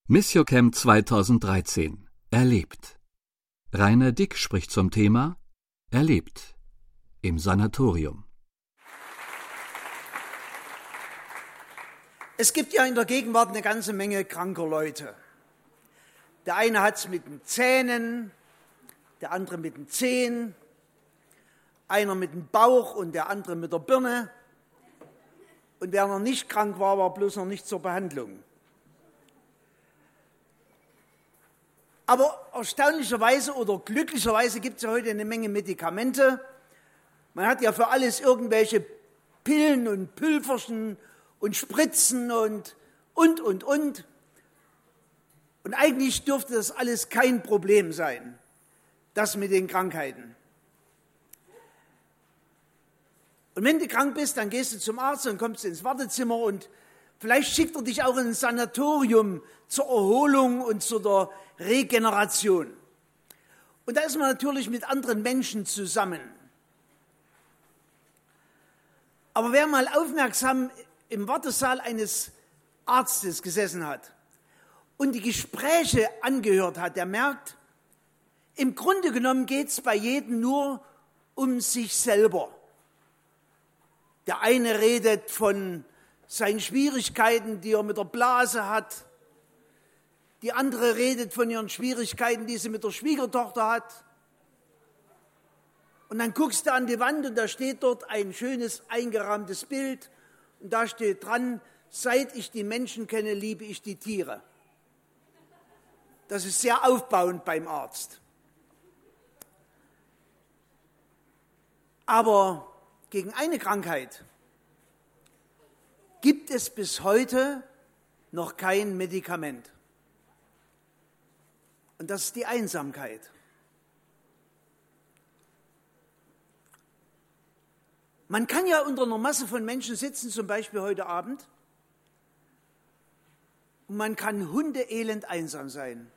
Missiocamp 2013. Erlebt. Rainer Dick spricht zum Thema Erlebt im Sanatorium. Es gibt ja in der Gegenwart eine ganze Menge kranker Leute. Der eine hat es mit den Zähnen, der andere mit den Zehen, einer mit dem Bauch und der andere mit der Birne. Und wer noch nicht krank war, war bloß noch nicht zur Behandlung. Aber erstaunlicherweise oder glücklicherweise gibt es ja heute eine Menge Medikamente. Man hat ja für alles irgendwelche Pillen und Pülverchen und Spritzen und. Und eigentlich dürfte das alles kein Problem sein, das mit den Krankheiten. Und wenn du krank bist, dann gehst du zum Arzt und kommst ins Wartezimmer und vielleicht schickt er dich auch in ein Sanatorium zur Erholung und zur Regeneration. Und da ist man natürlich mit anderen Menschen zusammen. Aber wer mal aufmerksam im Wartesaal eines Arztes gesessen hat und die Gespräche angehört hat, der merkt, im Grunde genommen geht es bei jedem nur um sich selber. Der eine redet von seinen Schwierigkeiten, die er mit der Blase hat. Die andere redet von ihren Schwierigkeiten, die sie mit der Schwiegertochter hat. Und dann guckst du an die Wand und da steht dort ein schönes eingerahmtes Bild. Und da steht dran, seit ich die Menschen kenne, liebe ich die Tiere. Das ist sehr aufbauend beim Arzt. Aber gegen eine Krankheit gibt es bis heute noch kein Medikament. Und das ist die Einsamkeit. Man kann ja unter einer Masse von Menschen sitzen, zum Beispiel heute Abend, und man kann hundeelend einsam sein.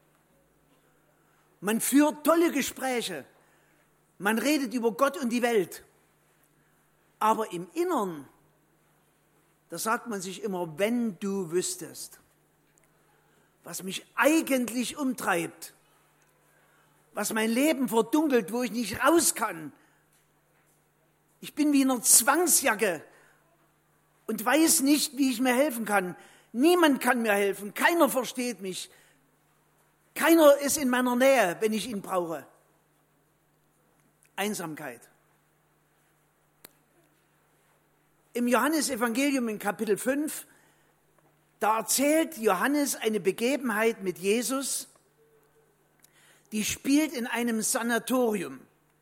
Man führt tolle Gespräche, man redet über Gott und die Welt, aber im Innern, da sagt man sich immer, wenn du wüsstest, was mich eigentlich umtreibt, was mein Leben verdunkelt, wo ich nicht raus kann. Ich bin wie in einer Zwangsjacke und weiß nicht, wie ich mir helfen kann. Niemand kann mir helfen, keiner versteht mich. Keiner ist in meiner Nähe, wenn ich ihn brauche. Einsamkeit. Im Johannesevangelium in Kapitel 5, da erzählt Johannes eine Begebenheit mit Jesus, die spielt in einem Sanatorium.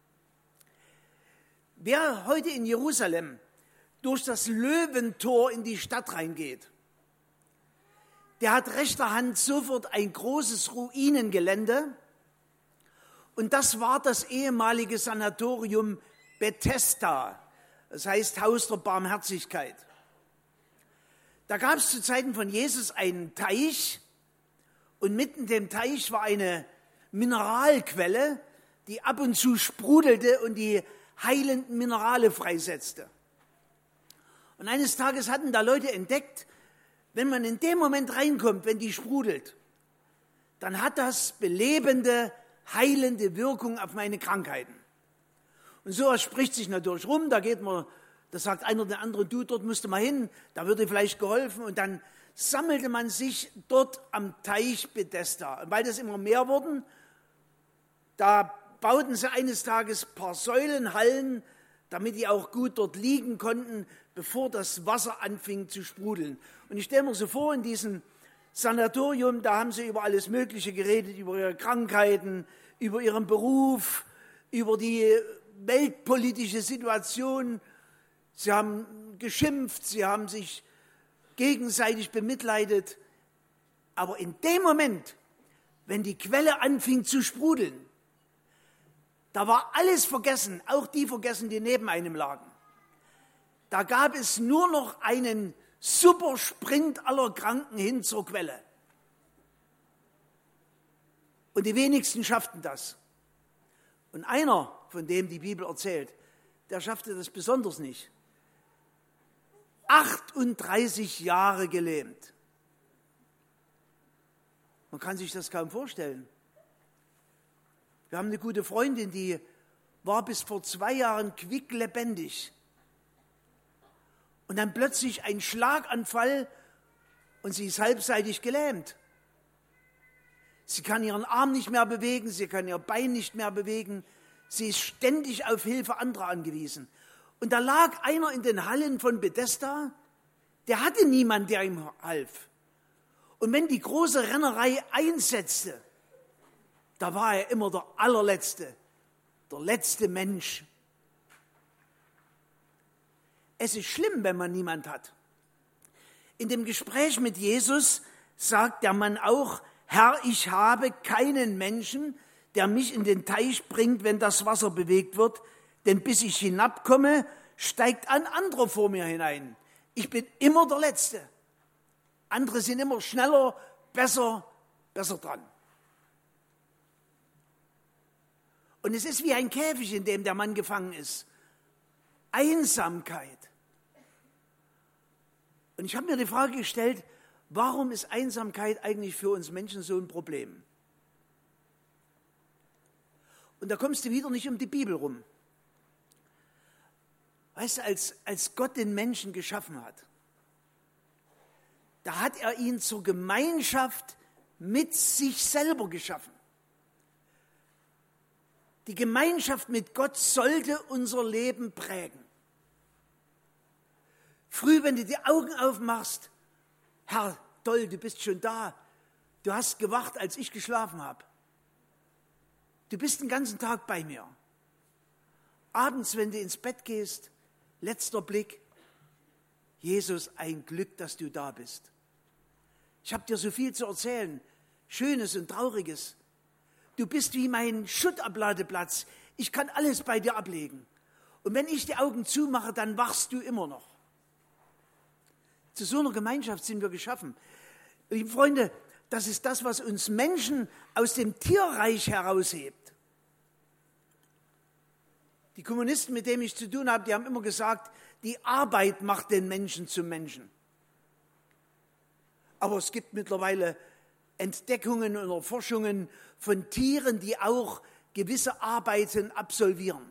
Wer heute in Jerusalem durch das Löwentor in die Stadt reingeht, der hat rechter Hand sofort ein großes Ruinengelände und das war das ehemalige Sanatorium Bethesda, das heißt Haus der Barmherzigkeit. Da gab es zu Zeiten von Jesus einen Teich und mitten in dem Teich war eine Mineralquelle, die ab und zu sprudelte und die heilenden Minerale freisetzte. Und eines Tages hatten da Leute entdeckt, wenn man in dem Moment reinkommt, wenn die sprudelt, dann hat das belebende, heilende Wirkung auf meine Krankheiten. Und sowas spricht sich natürlich rum, da sagt einer der andere, du, dort musst du mal hin, da wird dir vielleicht geholfen. Und dann sammelte man sich dort am Teich Bethesda. Und weil das immer mehr wurden, da bauten sie eines Tages ein paar Säulenhallen, damit die auch gut dort liegen konnten, bevor das Wasser anfing zu sprudeln. Und ich stelle mir so vor, in diesem Sanatorium, da haben sie über alles Mögliche geredet, über ihre Krankheiten, über ihren Beruf, über die weltpolitische Situation. Sie haben geschimpft, sie haben sich gegenseitig bemitleidet. Aber in dem Moment, wenn die Quelle anfing zu sprudeln, da war alles vergessen, auch die vergessen, die neben einem lagen. Da gab es nur noch einen Supersprint aller Kranken hin zur Quelle. Und die wenigsten schafften das. Und einer, von dem die Bibel erzählt, der schaffte das besonders nicht. 38 Jahre gelähmt. Man kann sich das kaum vorstellen. Wir haben eine gute Freundin, die war bis vor 2 Jahren quicklebendig. Und dann plötzlich ein Schlaganfall und sie ist halbseitig gelähmt. Sie kann ihren Arm nicht mehr bewegen, sie kann ihr Bein nicht mehr bewegen. Sie ist ständig auf Hilfe anderer angewiesen. Und da lag einer in den Hallen von Bethesda, der hatte niemanden, der ihm half. Und wenn die große Rennerei einsetzte, da war er immer der allerletzte, der letzte Mensch. Es ist schlimm, wenn man niemand hat. In dem Gespräch mit Jesus sagt der Mann auch, Herr, ich habe keinen Menschen, der mich in den Teich bringt, wenn das Wasser bewegt wird, denn bis ich hinabkomme, steigt ein anderer vor mir hinein. Ich bin immer der Letzte. Andere sind immer schneller, besser dran. Und es ist wie ein Käfig, in dem der Mann gefangen ist. Einsamkeit. Und ich habe mir die Frage gestellt, warum ist Einsamkeit eigentlich für uns Menschen so ein Problem? Und da kommst du wieder nicht um die Bibel rum. Weißt du, als Gott den Menschen geschaffen hat, da hat er ihn zur Gemeinschaft mit sich selber geschaffen. Die Gemeinschaft mit Gott sollte unser Leben prägen. Früh, wenn du die Augen aufmachst, Herr, toll, du bist schon da. Du hast gewacht, als ich geschlafen habe. Du bist den ganzen Tag bei mir. Abends, wenn du ins Bett gehst, letzter Blick, Jesus, ein Glück, dass du da bist. Ich habe dir so viel zu erzählen, Schönes und Trauriges. Du bist wie mein Schuttabladeplatz. Ich kann alles bei dir ablegen. Und wenn ich die Augen zumache, dann wachst du immer noch. Zu so einer Gemeinschaft sind wir geschaffen. Liebe Freunde, das ist das, was uns Menschen aus dem Tierreich heraushebt. Die Kommunisten, mit denen ich zu tun habe, die haben immer gesagt, die Arbeit macht den Menschen zum Menschen. Aber es gibt mittlerweile Entdeckungen und Erforschungen von Tieren, die auch gewisse Arbeiten absolvieren.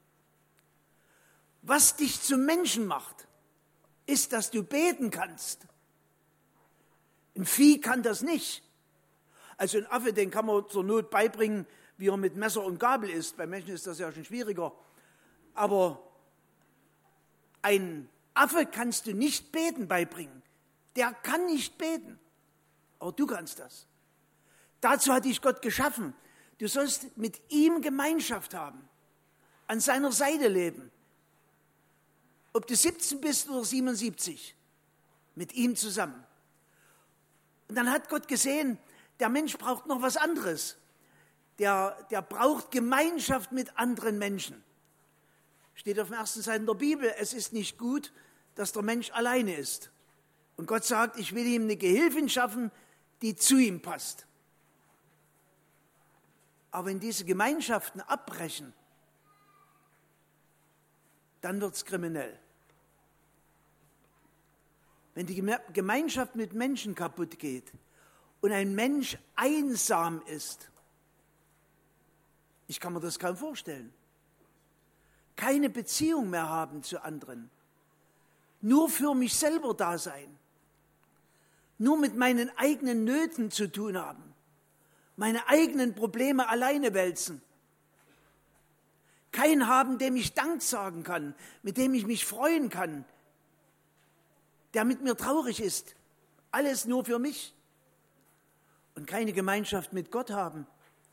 Was dich zum Menschen macht, ist, dass du beten kannst. Ein Vieh kann das nicht. Also ein Affe, den kann man zur Not beibringen, wie er mit Messer und Gabel isst. Bei Menschen ist das ja schon schwieriger. Aber ein Affe kannst du nicht beten beibringen. Der kann nicht beten. Aber du kannst das. Dazu hat dich Gott geschaffen. Du sollst mit ihm Gemeinschaft haben. An seiner Seite leben. Ob du 17 bist oder 77. Mit ihm zusammen. Und dann hat Gott gesehen, der Mensch braucht noch was anderes. Der braucht Gemeinschaft mit anderen Menschen. Steht auf den ersten Seiten der Bibel, es ist nicht gut, dass der Mensch alleine ist. Und Gott sagt, ich will ihm eine Gehilfin schaffen, die zu ihm passt. Aber wenn diese Gemeinschaften abbrechen, dann wird es kriminell. Wenn die Gemeinschaft mit Menschen kaputt geht und ein Mensch einsam ist, ich kann mir das kaum vorstellen, keine Beziehung mehr haben zu anderen, nur für mich selber da sein, nur mit meinen eigenen Nöten zu tun haben, meine eigenen Probleme alleine wälzen, keinen haben, dem ich Dank sagen kann, mit dem ich mich freuen kann, der mit mir traurig ist, alles nur für mich und keine Gemeinschaft mit Gott haben.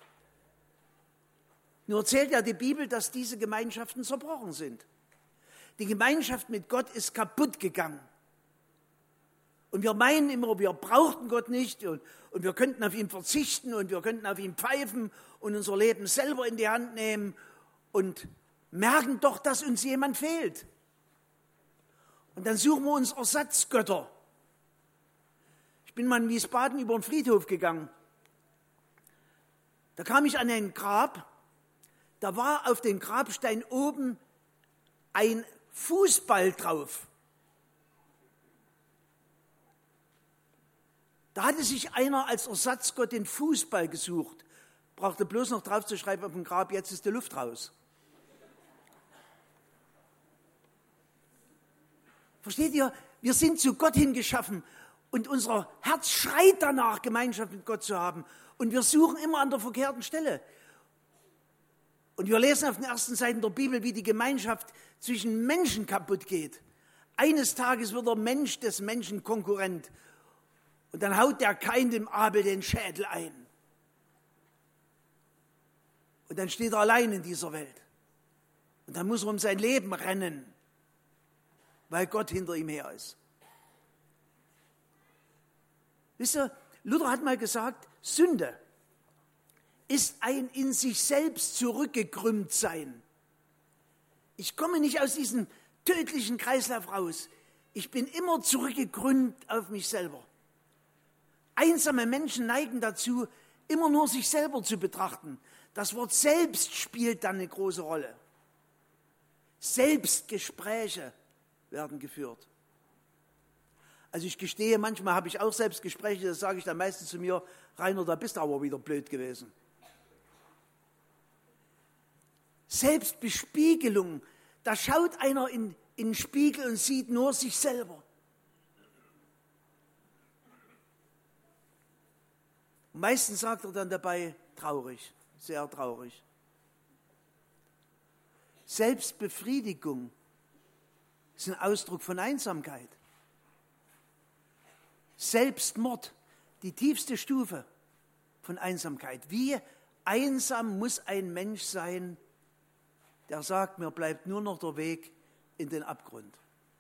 Nur erzählt ja die Bibel, dass diese Gemeinschaften zerbrochen sind. Die Gemeinschaft mit Gott ist kaputt gegangen. Und wir meinen immer, wir brauchten Gott nicht und wir könnten auf ihn verzichten und wir könnten auf ihn pfeifen und unser Leben selber in die Hand nehmen und merken doch, dass uns jemand fehlt. Und dann suchen wir uns Ersatzgötter. Ich bin mal in Wiesbaden über den Friedhof gegangen. Da kam ich an ein Grab, da war auf dem Grabstein oben ein Fußball drauf. Da hatte sich einer als Ersatzgott den Fußball gesucht. Brauchte bloß noch drauf zu schreiben auf dem Grab, jetzt ist die Luft raus. Versteht ihr? Wir sind zu Gott hingeschaffen und unser Herz schreit danach, Gemeinschaft mit Gott zu haben. Und wir suchen immer an der verkehrten Stelle. Und wir lesen auf den ersten Seiten der Bibel, wie die Gemeinschaft zwischen Menschen kaputt geht. Eines Tages wird der Mensch des Menschen Konkurrent. Und dann haut der Kain dem Abel den Schädel ein. Und dann steht er allein in dieser Welt. Und dann muss er um sein Leben rennen, weil Gott hinter ihm her ist. Wisst ihr, Luther hat mal gesagt, Sünde ist ein in sich selbst zurückgekrümmt sein. Ich komme nicht aus diesem tödlichen Kreislauf raus. Ich bin immer zurückgekrümmt auf mich selber. Einsame Menschen neigen dazu, immer nur sich selber zu betrachten. Das Wort selbst spielt dann eine große Rolle. Selbstgespräche werden geführt. Also ich gestehe, manchmal habe ich auch Selbstgespräche, das sage ich dann meistens zu mir, Rainer, da bist du aber wieder blöd gewesen. Selbstbespiegelung, da schaut einer in den Spiegel und sieht nur sich selber. Und meistens sagt er dann dabei, traurig, sehr traurig. Selbstbefriedigung ist ein Ausdruck von Einsamkeit. Selbstmord, die tiefste Stufe von Einsamkeit. Wie einsam muss ein Mensch sein, der sagt, mir bleibt nur noch der Weg in den Abgrund.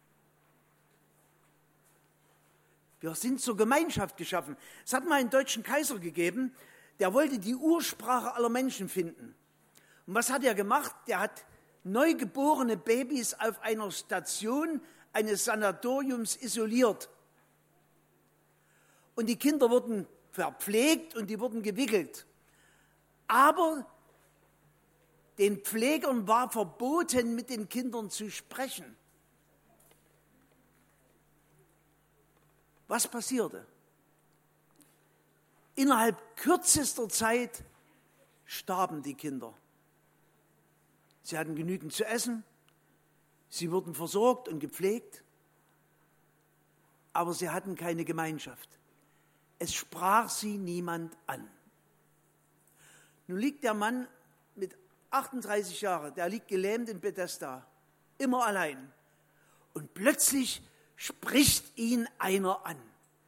Wir sind zur Gemeinschaft geschaffen. Es hat mal einen deutschen Kaiser gegeben, der wollte die Ursprache aller Menschen finden. Und was hat er gemacht? Der hat neugeborene Babys auf einer Station eines Sanatoriums isoliert. Und die Kinder wurden verpflegt und die wurden gewickelt. Aber den Pflegern war verboten, mit den Kindern zu sprechen. Was passierte? Innerhalb kürzester Zeit starben die Kinder. Sie hatten genügend zu essen, sie wurden versorgt und gepflegt, aber sie hatten keine Gemeinschaft. Es sprach sie niemand an. Nun liegt der Mann mit 38 Jahren, der liegt gelähmt in Bethesda, immer allein. Und plötzlich spricht ihn einer an.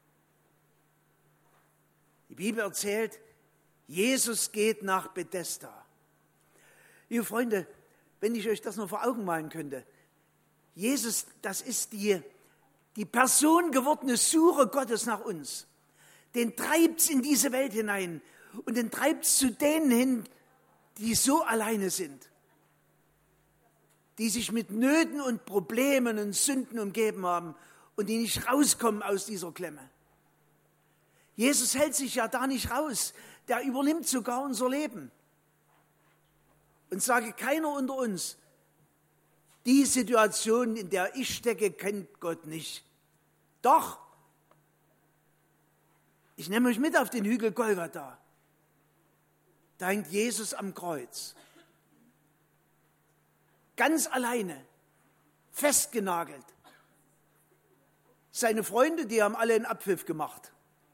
Die Bibel erzählt, Jesus geht nach Bethesda. Liebe Freunde, wenn ich euch das nur vor Augen malen könnte, Jesus, das ist die personengewordene Suche Gottes nach uns. Den treibt's in diese Welt hinein und den treibt's zu denen hin, die so alleine sind, die sich mit Nöten und Problemen und Sünden umgeben haben und die nicht rauskommen aus dieser Klemme. Jesus hält sich ja da nicht raus, der übernimmt sogar unser Leben. Und sage keiner unter uns, die Situation, in der ich stecke, kennt Gott nicht. Doch, ich nehme euch mit auf den Hügel Golgatha. Da hängt Jesus am Kreuz. Ganz alleine, festgenagelt. Seine Freunde, die haben alle einen Abpfiff gemacht.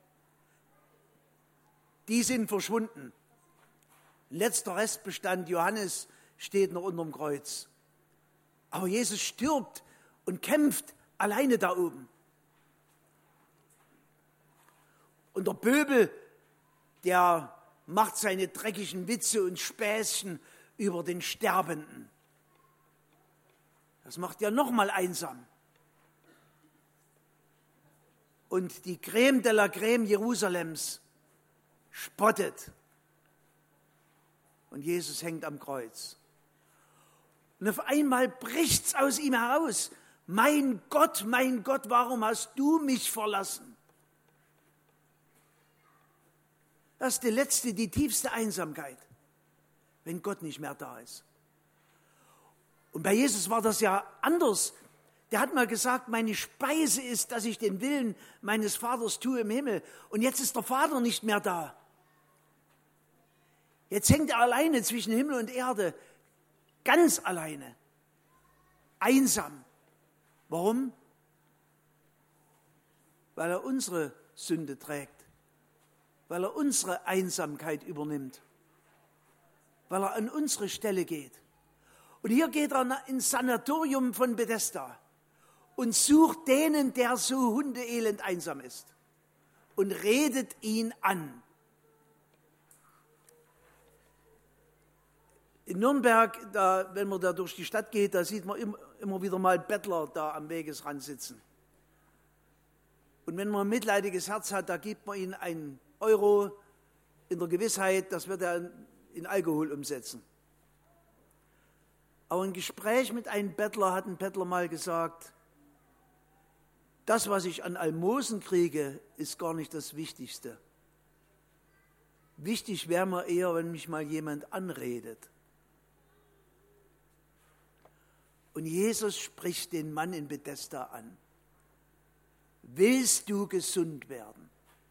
Die sind verschwunden. Letzter Restbestand, Johannes, steht noch unterm Kreuz. Aber Jesus stirbt und kämpft alleine da oben. Und der Pöbel, der macht seine dreckigen Witze und Späßchen über den Sterbenden. Das macht ja nochmal einsam. Und die Crème de la Crème Jerusalems spottet. Und Jesus hängt am Kreuz. Und auf einmal bricht's aus ihm heraus. Mein Gott, warum hast du mich verlassen? Das ist die letzte, die tiefste Einsamkeit, wenn Gott nicht mehr da ist. Und bei Jesus war das ja anders. Der hat mal gesagt, meine Speise ist, dass ich den Willen meines Vaters tue im Himmel. Und jetzt ist der Vater nicht mehr da. Jetzt hängt er alleine zwischen Himmel und Erde, ganz alleine, einsam. Warum? Weil er unsere Sünde trägt, weil er unsere Einsamkeit übernimmt, weil er an unsere Stelle geht. Und hier geht er ins Sanatorium von Bethesda und sucht den, der so hundeelend einsam ist, und redet ihn an. In Nürnberg, wenn man da durch die Stadt geht, da sieht man immer wieder mal Bettler da am Wegesrand sitzen. Und wenn man ein mitleidiges Herz hat, da gibt man ihnen einen Euro in der Gewissheit, das wird er in Alkohol umsetzen. Aber im Gespräch mit einem Bettler hat ein Bettler mal gesagt, das, was ich an Almosen kriege, ist gar nicht das Wichtigste. Wichtig wäre mir eher, wenn mich mal jemand anredet. Und Jesus spricht den Mann in Bethesda an. Willst du gesund werden?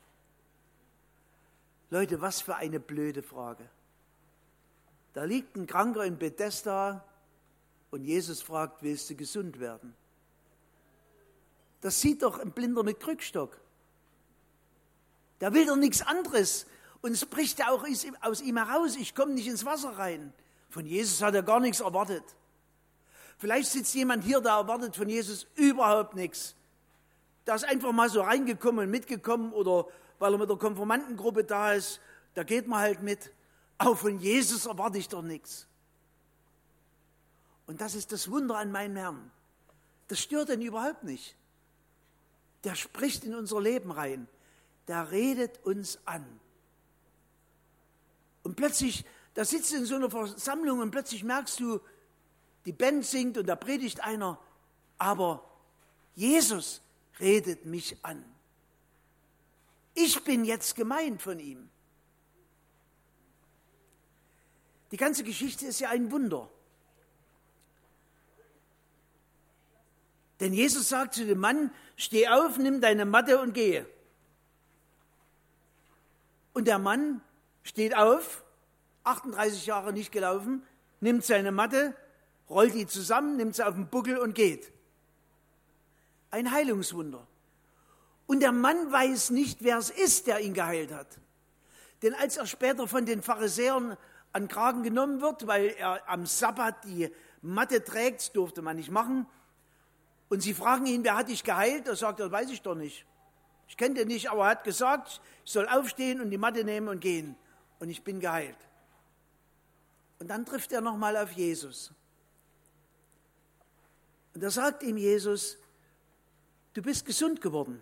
Leute, was für eine blöde Frage. Da liegt ein Kranker in Bethesda und Jesus fragt, willst du gesund werden? Das sieht doch ein Blinder mit Krückstock. Da will doch nichts anderes. Und es bricht ja auch aus ihm heraus, ich komme nicht ins Wasser rein. Von Jesus hat er gar nichts erwartet. Vielleicht sitzt jemand hier, der erwartet von Jesus überhaupt nichts. Der ist einfach mal so reingekommen und mitgekommen oder weil er mit der Konfirmandengruppe da ist, da geht man halt mit. Auch von Jesus erwarte ich doch nichts. Und das ist das Wunder an meinem Herrn. Das stört ihn überhaupt nicht. Der spricht in unser Leben rein. Der redet uns an. Und plötzlich, da sitzt du in so einer Versammlung und plötzlich merkst du, die Band singt und da predigt einer, aber Jesus redet mich an. Ich bin jetzt gemeint von ihm. Die ganze Geschichte ist ja ein Wunder. Denn Jesus sagt zu dem Mann, steh auf, nimm deine Matte und gehe. Und der Mann steht auf, 38 Jahre nicht gelaufen, nimmt seine Matte, rollt die zusammen, nimmt sie auf den Buckel und geht. Ein Heilungswunder. Und der Mann weiß nicht, wer es ist, der ihn geheilt hat. Denn als er später von den Pharisäern an den Kragen genommen wird, weil er am Sabbat die Matte trägt, das durfte man nicht machen, und sie fragen ihn, wer hat dich geheilt? Da sagt er, weiß ich doch nicht. Ich kenne den nicht, aber er hat gesagt, ich soll aufstehen und die Matte nehmen und gehen. Und ich bin geheilt. Und dann trifft er nochmal auf Jesus. Und da sagt ihm Jesus, du bist gesund geworden.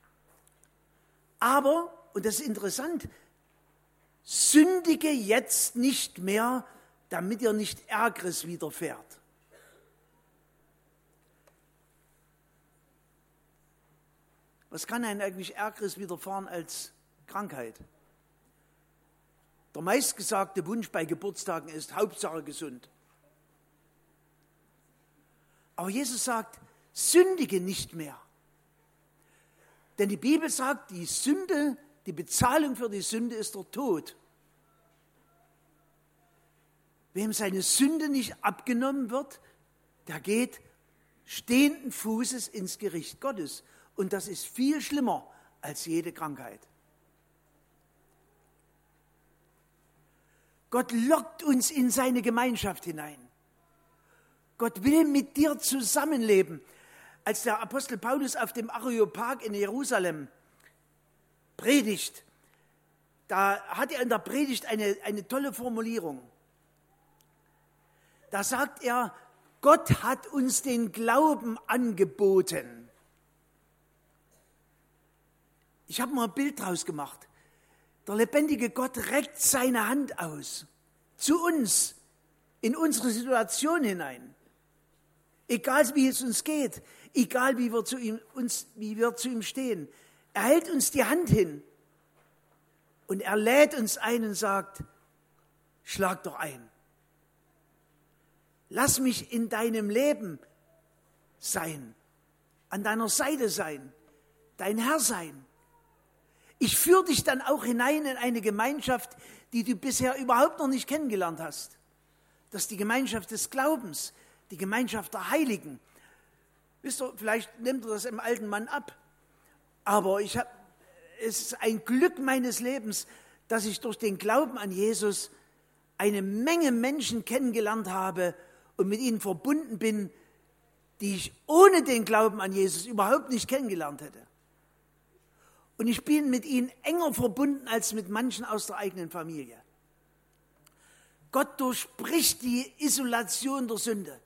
Aber, und das ist interessant, sündige jetzt nicht mehr, damit dir nicht Ärgeres widerfährt. Was kann einem eigentlich Ärgeres widerfahren als Krankheit? Der meistgesagte Wunsch bei Geburtstagen ist Hauptsache gesund. Aber Jesus sagt, sündige nicht mehr. Denn die Bibel sagt, die Sünde, die Bezahlung für die Sünde ist der Tod. Wem seine Sünde nicht abgenommen wird, der geht stehenden Fußes ins Gericht Gottes. Und das ist viel schlimmer als jede Krankheit. Gott lockt uns in seine Gemeinschaft hinein. Gott will mit dir zusammenleben. Als der Apostel Paulus auf dem Areopag in Jerusalem predigt, da hat er in der Predigt eine tolle Formulierung. Da sagt er, Gott hat uns den Glauben angeboten. Ich habe mal ein Bild draus gemacht. Der lebendige Gott reckt seine Hand aus zu uns, in unsere Situation hinein. Egal wie es uns geht, egal wie wir zu ihm stehen. Er hält uns die Hand hin und er lädt uns ein und sagt, schlag doch ein. Lass mich in deinem Leben sein. an deiner Seite sein, dein Herr sein. Ich führe dich dann auch hinein in eine Gemeinschaft, die du bisher überhaupt noch nicht kennengelernt hast. Das ist die Gemeinschaft des Glaubens, die Gemeinschaft der Heiligen. Wisst ihr, vielleicht nimmt ihr das im alten Mann ab, aber es ist ein Glück meines Lebens, dass ich durch den Glauben an Jesus eine Menge Menschen kennengelernt habe und mit ihnen verbunden bin, die ich ohne den Glauben an Jesus überhaupt nicht kennengelernt hätte. Und ich bin mit ihnen enger verbunden als mit manchen aus der eigenen Familie. Gott durchbricht die Isolation der Sünde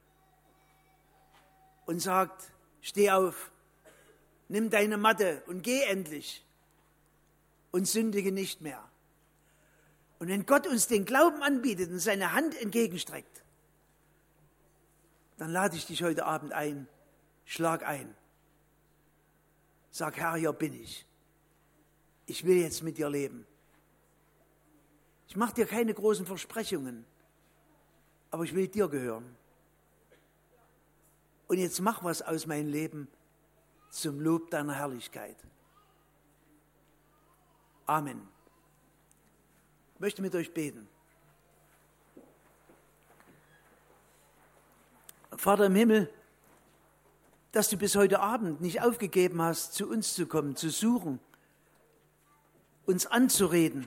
und sagt, steh auf, nimm deine Matte und geh endlich und sündige nicht mehr. Und wenn Gott uns den Glauben anbietet und seine Hand entgegenstreckt, dann lade ich dich heute Abend ein, schlag ein. Sag, Herr, hier bin ich. Ich will jetzt mit dir leben. Ich mache dir keine großen Versprechungen, aber ich will dir gehören. Und jetzt mach was aus meinem Leben zum Lob deiner Herrlichkeit. Amen. Ich möchte mit euch beten. Vater im Himmel, dass du bis heute Abend nicht aufgegeben hast, zu uns zu kommen, zu suchen, uns anzureden,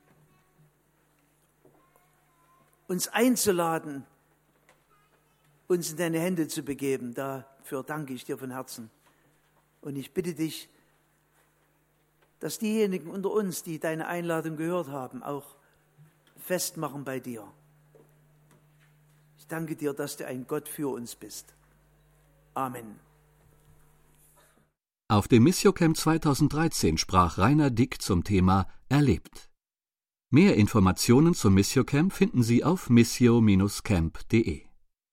uns einzuladen, uns in deine Hände zu begeben. Dafür danke ich dir von Herzen. Und ich bitte dich, dass diejenigen unter uns, die deine Einladung gehört haben, auch festmachen bei dir. Ich danke dir, dass du ein Gott für uns bist. Amen. Auf dem Missiocamp 2013 sprach Rainer Dick zum Thema Erlebt. Mehr Informationen zum Missiocamp finden Sie auf missio-camp.de.